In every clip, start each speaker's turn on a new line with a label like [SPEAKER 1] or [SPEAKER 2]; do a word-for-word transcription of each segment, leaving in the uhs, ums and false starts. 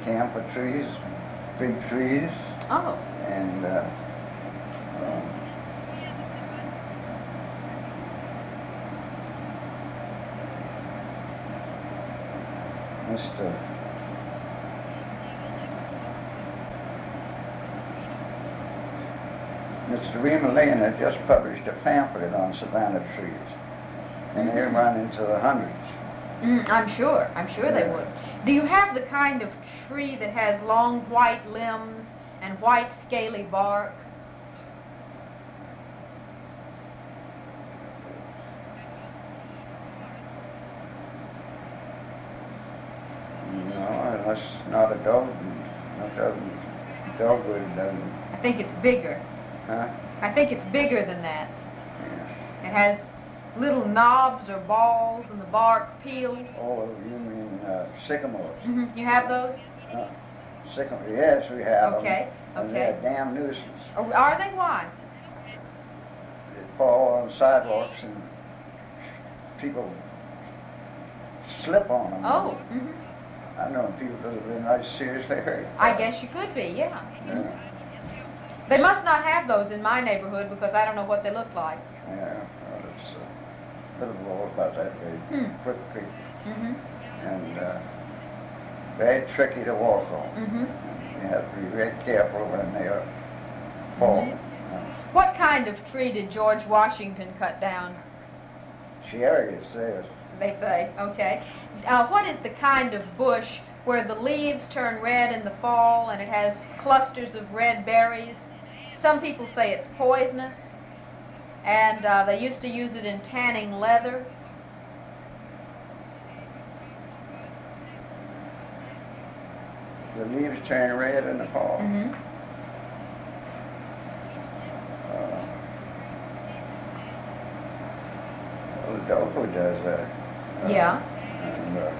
[SPEAKER 1] camphor trees, big trees.
[SPEAKER 2] Oh.
[SPEAKER 1] And uh, um, Mister Mister Rima Lane had just published a pamphlet on savanna trees, and they
[SPEAKER 2] Mhm.
[SPEAKER 1] run into the hundreds.
[SPEAKER 2] Mm, I'm sure. I'm sure they
[SPEAKER 1] Yeah.
[SPEAKER 2] would. Do you have the kind of tree that has long white limbs and white scaly bark?
[SPEAKER 1] No, that's not a dog. That doesn't. Dogwood doesn't.
[SPEAKER 2] I think it's bigger.
[SPEAKER 1] Huh?
[SPEAKER 2] I think it's bigger than that.
[SPEAKER 1] Yeah.
[SPEAKER 2] It has little knobs or balls and the bark peels.
[SPEAKER 1] Oh, you mean uh, sycamores?
[SPEAKER 2] Hmm. You have those?
[SPEAKER 1] Uh, sycamore. Yes, we have
[SPEAKER 2] Okay,
[SPEAKER 1] them. And
[SPEAKER 2] okay.
[SPEAKER 1] they're a damn nuisance.
[SPEAKER 2] Oh, are they? Why?
[SPEAKER 1] They fall on sidewalks and people slip on them.
[SPEAKER 2] Oh, hmm.
[SPEAKER 1] I know people that have been right seriously hurt.
[SPEAKER 2] I guess you could be, yeah.
[SPEAKER 1] Yeah.
[SPEAKER 2] They must not have those in my neighborhood because I don't know what they look like.
[SPEAKER 1] Yeah. Well, it's a little more about that big.
[SPEAKER 2] Hmm.
[SPEAKER 1] Quick creek.
[SPEAKER 2] Mm-hmm.
[SPEAKER 1] And uh, very tricky to walk on.
[SPEAKER 2] Mm-hmm.
[SPEAKER 1] You have to be very careful when they are falling.
[SPEAKER 2] Mm-hmm. What kind of tree did George Washington cut down?
[SPEAKER 1] Cherries, there's.
[SPEAKER 2] They say, okay. Uh, what is the kind of bush where the leaves turn red in the fall and it has clusters of red berries? Some people say it's poisonous, and uh, they used to use it in tanning leather.
[SPEAKER 1] The leaves turn red in the fall.
[SPEAKER 2] Mm-hmm.
[SPEAKER 1] Uh, well, the dogwood does that. Uh,
[SPEAKER 2] Yeah.
[SPEAKER 1] And, uh,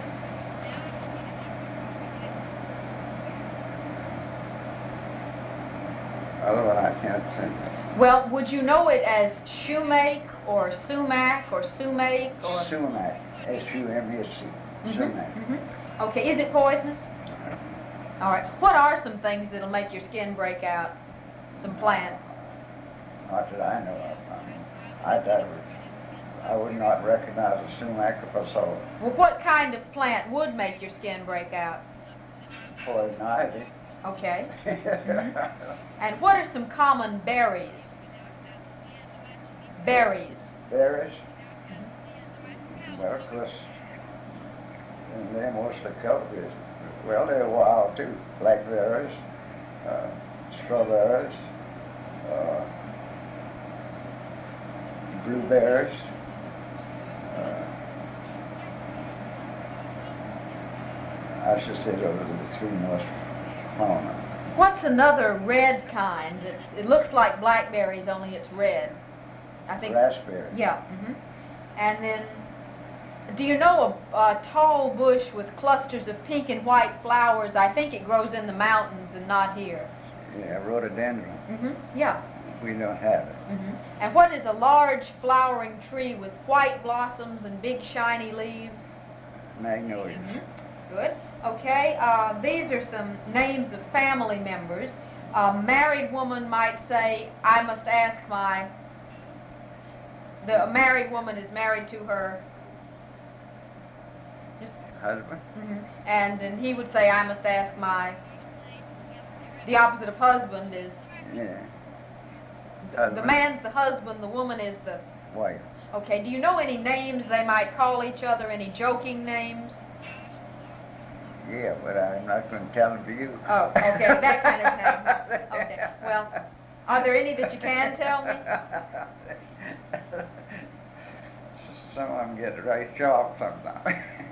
[SPEAKER 1] other one I can't think.
[SPEAKER 2] Well, would you know it as shoemake or sumac or sumake or?
[SPEAKER 1] Sumac, S U M A C,
[SPEAKER 2] Mhm,
[SPEAKER 1] sumac.
[SPEAKER 2] mhm. Okay, is it poisonous? All right. What are some things that'll make your skin break out? Some plants.
[SPEAKER 1] Not that I know of. I mean, I, that would, I would not recognize a sumac if I saw it.
[SPEAKER 2] Well, what kind of plant would make your skin break out?
[SPEAKER 1] Poison ivy.
[SPEAKER 2] Okay. Mhm. And what are some common berries? Berries.
[SPEAKER 1] Berries. Well, of course, and they're mostly cultivated. Well, they're wild too. Blackberries, uh, strawberries, uh, blueberries. Uh, I should say those are the three most common.
[SPEAKER 2] What's another red kind? It's, it looks like blackberries, only it's red. I think.
[SPEAKER 1] Raspberry.
[SPEAKER 2] Yeah. Hmm. And then, do you know a, a tall bush with clusters of pink and white flowers? I think it grows in the mountains and not here.
[SPEAKER 1] Yeah, rhododendron.
[SPEAKER 2] Hmm. Yeah.
[SPEAKER 1] We don't have it.
[SPEAKER 2] Hmm. And what is a large flowering tree with white blossoms and big shiny leaves?
[SPEAKER 1] Magnolias.
[SPEAKER 2] Mm-hmm. Good. Okay, uh, these are some names of family members. A married woman might say, I must ask my, the a married woman is married to her, just,
[SPEAKER 1] Husband.
[SPEAKER 2] mhm. and then he would say, I must ask my, the opposite of husband is,
[SPEAKER 1] Yeah.
[SPEAKER 2] the
[SPEAKER 1] Husband.
[SPEAKER 2] man's the husband, the woman is the,
[SPEAKER 1] Wife.
[SPEAKER 2] okay, do you know any names they might call each other, any joking names?
[SPEAKER 1] Yeah, but I'm not going to tell them to you.
[SPEAKER 2] Oh, okay, that kind of name. Okay, well, are there any that you can tell me?
[SPEAKER 1] Some of them get right sharp sometimes.